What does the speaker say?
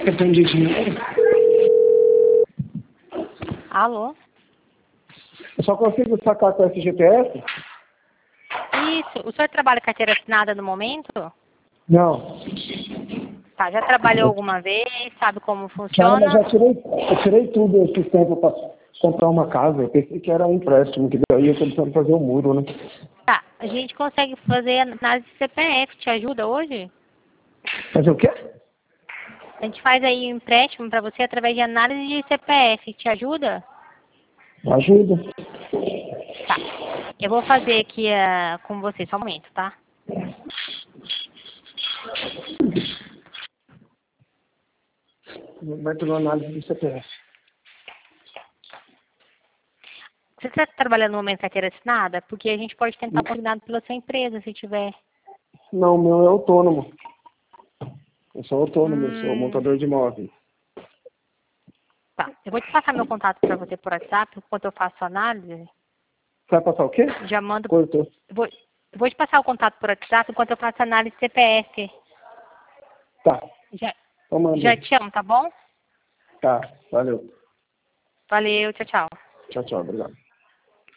Depende de dinheiro. Alô? Eu só consigo sacar com esse GPS? Isso. O senhor trabalha carteira assinada no momento? Não. Tá, já trabalhou alguma vez? Sabe como Já, funciona? mas eu tirei tudo esse tempo para comprar uma casa. Eu pensei que era um empréstimo, que daí eu tô precisando fazer o muro, né? Tá, a gente consegue fazer análise de CPF. Te ajuda hoje? Fazer o quê? A gente faz aí um empréstimo para você através de análise de CPF. Te ajuda? Ajuda. Tá. Eu vou fazer aqui com você, só um momento, tá? Vai ter uma análise do CPF. Você está trabalhando no momento carteira assinada? Porque a gente pode tentar combinado pela sua empresa, se tiver. Não, o meu é autônomo. Eu sou autônomo, eu sou Hum, montador de imóveis. tá. Eu vou te passar meu contato para você por WhatsApp, enquanto eu faço a análise. Vai passar o quê? Já mando. Cortou. Eu vou te passar o contato por WhatsApp enquanto eu faço a análise CPF. Tá. Já, Então manda. já te amo, tá bom? Tá, valeu. Valeu, tchau, tchau. Tchau, tchau, obrigado.